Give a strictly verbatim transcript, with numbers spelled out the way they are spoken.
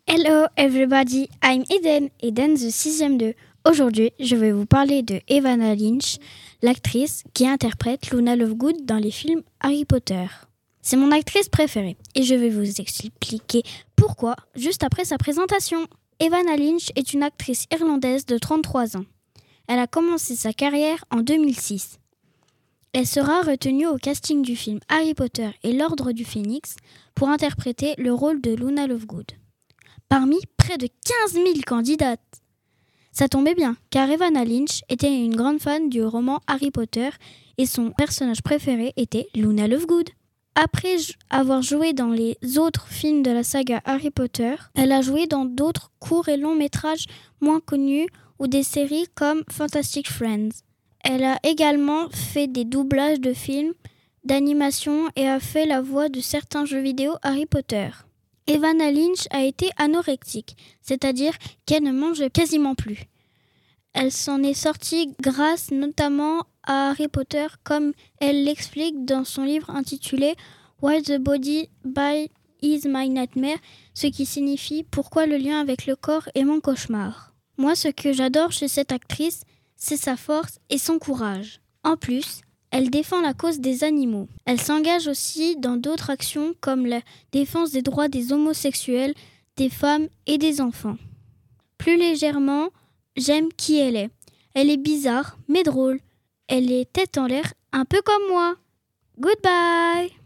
Hello everybody, I'm Eden, Eden the sixième deux. Aujourd'hui, je vais vous parler de Evanna Lynch, l'actrice qui interprète Luna Lovegood dans les films Harry Potter. C'est mon actrice préférée et je vais vous expliquer pourquoi juste après sa présentation. Evanna Lynch est une actrice irlandaise de trente-trois ans. Elle a commencé sa carrière en deux mille six. Elle sera retenue au casting du film Harry Potter et l'Ordre du Phénix pour interpréter le rôle de Luna Lovegood. Parmi près de quinze mille candidates. Ça tombait bien, car Evanna Lynch était une grande fan du roman Harry Potter et son personnage préféré était Luna Lovegood. Après avoir joué dans les autres films de la saga Harry Potter, elle a joué dans d'autres courts et longs métrages moins connus ou des séries comme Fantastic Friends. Elle a également fait des doublages de films, d'animation et a fait la voix de certains jeux vidéo Harry Potter. Evanna Lynch a été anorectique, c'est-à-dire qu'elle ne mangeait quasiment plus. Elle s'en est sortie grâce notamment à Harry Potter, comme elle l'explique dans son livre intitulé « Why the Body by is my nightmare », ce qui signifie « Pourquoi le lien avec le corps est mon cauchemar ». Moi, ce que j'adore chez cette actrice, c'est sa force et son courage. En plus, elle défend la cause des animaux. Elle s'engage aussi dans d'autres actions comme la défense des droits des homosexuels, des femmes et des enfants. Plus légèrement, j'aime qui elle est. Elle est bizarre, mais drôle. Elle est tête en l'air, un peu comme moi. Goodbye!